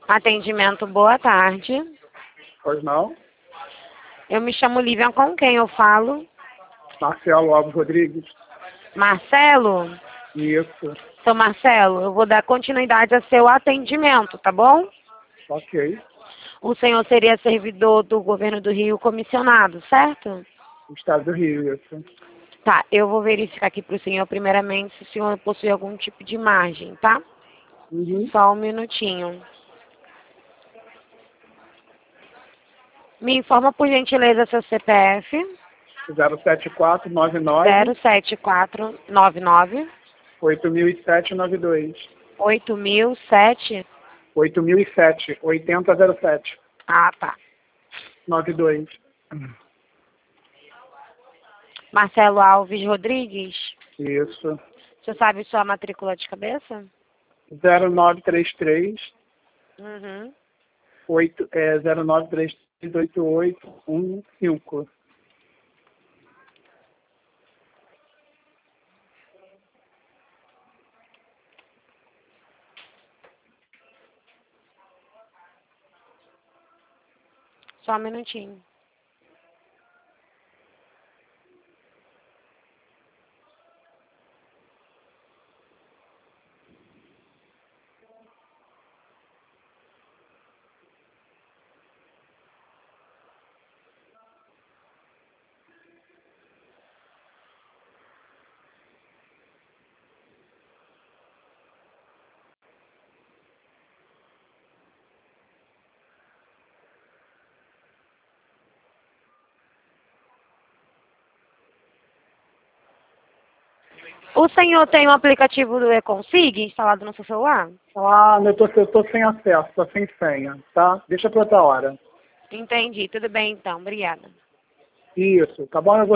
Atendimento, boa tarde. Pois não? Eu me chamo Lívia, com quem eu falo? Marcelo Alves Rodrigues. Marcelo? Isso. Seu Marcelo, eu vou dar continuidade a seu atendimento, tá bom? Ok. O senhor seria servidor do governo do Rio comissionado, certo? Estado do Rio, isso. Tá, eu vou verificar aqui para o senhor, primeiramente, se o senhor possui algum tipo de margem, tá? Uhum. Só um minutinho. Me informa, por gentileza, seu CPF. 07499 07499 800792. 8007. 8007 8007 Ah, tá. 92. Marcelo Alves Rodrigues. Isso. O senhor sabe sua matrícula de cabeça? 0933 Uhum. 0933 8815. Só um minutinho. O senhor tem o aplicativo do eConsig instalado no seu celular? Ah, eu tô sem acesso, tô sem senha, tá? Deixa pra outra hora. Entendi. Tudo bem, então. Obrigada. Isso, tá bom? Eu vou